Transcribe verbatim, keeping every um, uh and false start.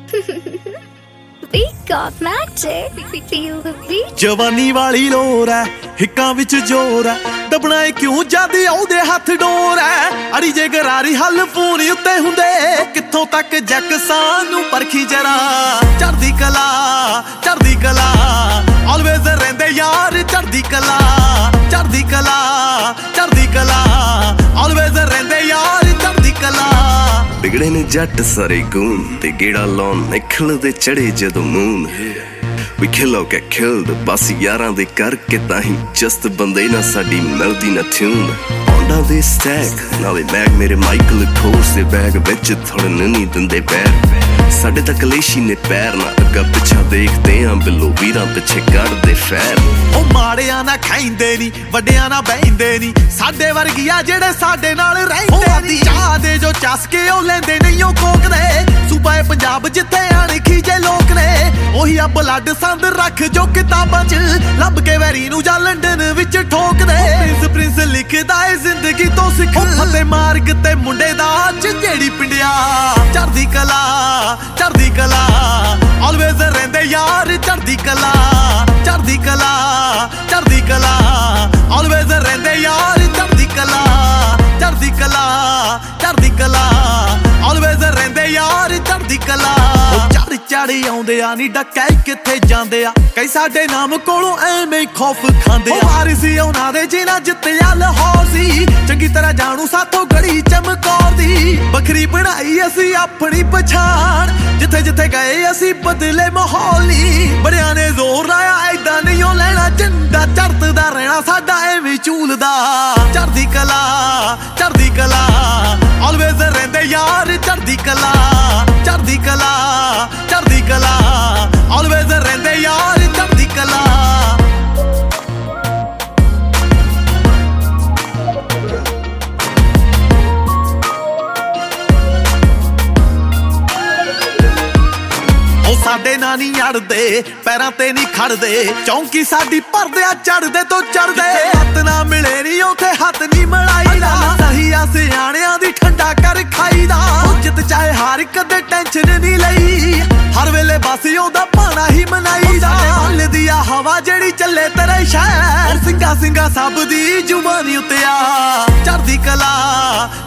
We got magic. We feel the beat. ਜਵਾਨੀ ਵਾਲੀ ਲੋਰ ਐ, ਹਿੱਕਾਂ ਵਿੱਚ ਜ਼ੋਰ ਐ, ਦਬਣਾ ਏ ਕਿਉਂ ਜਦ ਉਹਦੇ ਹੱਥ ਡੋਰ ਐ। ਅੜੀ ਜੇ ਗਰਾਰੀ ਹੱਲ ਫੋਨ ਉੱਤੇ ਹੁੰਦੇ, ਕਿੱਥੋਂ ਤੱਕ ਜੱਕ ਸਾਨੂੰ ਪਰਖੀ ਜਰਾ। ਚੜ੍ਹਦੀ ਕਲਾ ਚੜ੍ਹਦੀ ਕਲਾ ਆਲਵੇਜ਼ ਰਹਿੰਦੇ ਯਾਰ, ਚੜ੍ਹਦੀ ਕਲਾ ਚੜ੍ਹਦੀ ਕਲਾ ਚੜ੍ਹਦੀ ਕਲਾ ਆਲਵੇਜ਼ ਰਹਿੰਦੇ ਯਾਰ, ਚੜ੍ਹਦੀ ਕਲਾ। ਬਿਗੜੇ ਨੇ ਜੱਟ ਸਾਰੇ ਗੂਨ ਤੇ ਗੇੜਾ ਲਾਉਣ ਨਿਕਲਦੇ ਚੜੇ ਜਦੋਂ moon. We kill out get killed ਬਸ ਯਾਰਾਂ ਦੇ ਕਰਕੇ ਤਾਂ ਹੀ ਜਸਟ ਬੰਦੇ ਨਾ ਸਾਡੀ ਮਿਲਦੀ ਨਾ ਟਿਊਨ। ਪੌਂਡਾਂ ਦੇ ਸਟੈਕ ਨਾਲੇ ਬੈਗ ਮੇਰੇ ਮਾਈਕਲ ਕੋਰਸ ਦੇ ਬੈਗ ਵਿੱਚ ਥੋੜ੍ਹੇ ਨਹੀਂ ਦਿੰਦੇ ਪੈਰ। ਸਾਡੇ ਤਾਂ ਕਲੇਸ਼ੀ ਨੇ ਪੈਰ ਨਾ ਅੱਗਾ ਪਿੱਛਾ ਦੇਖਦੇ ਆਂ, ਬਿੱਲੋ ਵੀਰਾਂ ਪਿੱਛੇ ਕੱਢਦੇ ਫੈਰ। ਉਹ ਮਾੜਿਆਂ ਨਾ ਖਾਈਂਦੇ ਨੀ, ਵੱਡਿਆਂ ਨਾ ਬਹਿੰਦੇ ਨੀ, ਸਾਡੇ ਵਰਗੀਆਂ ਜਿਹੜੇ ਸਾਡੇ ਨਾਲ ਰਹਿੰਦੇ ਨੀ। ਚਾਹ ਦੇ ਜੋ ਚਸਕੇ ਉਹ ਲੈਂਦੇ ਨਹੀਂ ਉਹ ਕੋਕਦੇ, ਸੂਬਾ ਏ ਪੰਜਾਬ ਜਿੱਥੇ ਅਣਖੀ ਜੇ ਲੋਕ ਨੇ। ਉਹੀ ਆ ਬਲੱਡ ਸੰਦ ਰੱਖ ਜੋ ਕਿਤਾਬਾਂ 'ਚ ਲੱਭ ਕੇ ਵੈਰੀ ਨੂੰ ਜਾਂ ਲੰਡਨ ਵਿੱਚ ਠੋਕਦੇ। ਪ੍ਰਿੰਸ ਪ੍ਰਿੰਸ ਲਿਖਦਾ ਏ ਜ਼ਿੰਦਗੀ ਤੋਂ ਸਿੱਖ, ਫਤੇ ਮਾਰਗ ਤੇ ਮੁੰਡੇ ਦਾ ਚ ਜਿਹੜੀ ਪਿੰਡਿਆ। ਚੜ੍ਹਦੀ ਕਲਾ ਚੜ੍ਹਦੀ ਕਲਾ ਆਲਵੇਜ਼ ਰਹਿੰਦੇ ਯਾਰ, ਚੜ੍ਹਦੀ ਕਲਾ ਚੜ੍ਹਦੀ ਕਲਾ ਚੜ੍ਹਦੀ ਕਲਾ ਆਲਵੇਜ਼ ਰਹਿੰਦੇ ਯਾਰ, ਚੜ੍ਹਦੀ ਕਲਾ ਚੜ੍ਹਦੀ ਕਲਾ ਚੜ੍ਹਦੀ ਕਲਾ ਆਲਵੇਜ਼ ਰਹਿੰਦੇ ਯਾਰ, ਚੜ੍ਹਦੀ ਕਲਾ। ਚੜ੍ਹ ਚੜ੍ਹ ਆਉਂਦੇ ਆ ਨੀ ਡੱਕੇ ਕਿੱਥੇ ਜਾਂਦੇ ਆ, ਕਈ ਸਾਡੇ ਨਾਮ ਕੋਲੋਂ ਐਵੇਂ ਹੀ ਖੌਫ ਖਾਂਦੇ ਆ। ਵਾਰਿਸ ਸੀ ਉਹਨਾਂ ਦੇ ਜਿਨ੍ਹਾਂ ਜਿੱਤਿਆ ਲਾਹੌਰ ਸੀ, ਚੰਗੀ ਤਰ੍ਹਾਂ ਜਾਣੂ ਸਾਥੋਂ ਗੜੀ ਚਮਕੌਰ ਦੀ। ਵੱਖਰੀ ਬਣਾਈ ਅਸੀਂ ਆਪਣੀ ਪਛਾਣ, ਜਿੱਥੇ ਜਿੱਥੇ ਗਏ ਅਸੀਂ ਬਦਲੇ ਮਾਹੌਲ ਨੀ। ਬੜਿਆਂ ਨੇ ਜ਼ੋਰ ਲਾਇਆ ਏਦਾਂ ਨਹੀਂ ਉਹ ਲੈਣਾ, ਝੰਡਾ ਚੜ੍ਹਦਾ ਰਹਿਣਾ ਸਾਡਾ ਐਵੇਂ ਝੂਲਦਾ। ਚੜ੍ਹਦੀ ਕਲਾ ਚੜ੍ਹਦੀ ਕਲਾ ਆਲਵੇਜ਼ ਰਹਿੰਦੇ ਯਾਰ, ਚੜ੍ਹਦੀ ਕਲਾ ਚੜ੍ਹਦੀ ਕਲਾ ਚੜ੍ਹਦੀ ਕਲਾ ਆਲਵੇਜ਼ ਰਹਿੰਦੇ ਯਾਰ, ਚੜ੍ਹਦੀ ਕਲਾ। ਸਾਡੇ ਨਾਲ ਨਹੀਂ ਅੜਦੇ, ਪੈਰਾਂ ਤੇ ਨਹੀਂ ਖੜਦੇ, ਚੌਂਕੀ ਸਾਡੀ ਭਰਦਿਆ ਚੜ੍ਹਦੇ ਤੋਂ ਚੜ੍ਹਦੇ। ਹੱਥ ਨਾ ਮਿਲੇ ਨੀ ਉਥੇ ਹੱਥ ਨਹੀਂ ਮਿਲਾਈਦਾ, ਸਹੀ ਆ ਸਿਆਣਿਆਂ ਦੀ ਠੰਡਾ ਕਰ ਖਾਈਦਾ। ਜਿੱਤ ਚਾਹੇ ਹਾਰ ਕਦੇ ਟੈਨਸ਼ਨ ਨਹੀਂ ਲਈ, ਹਰ ਵੇਲੇ ਬਸ ਉਹਦਾ ਭਾਣਾ ਹੀ ਮਨਾਈਦਾ। ਹੱਲਦੀ ਆ ਹਵਾ ਜਿਹੜੀ ਚੱਲੇ ਤੇਰੇ ਸ਼ਹਿਰ, ਸਿੰਘਾ ਸਿੰਘਾ ਸਭ ਦੀ ਜ਼ੁਬਾਨੀ ਉੱਤੇ ਆ। ਚੜ੍ਹਦੀ ਕਲਾ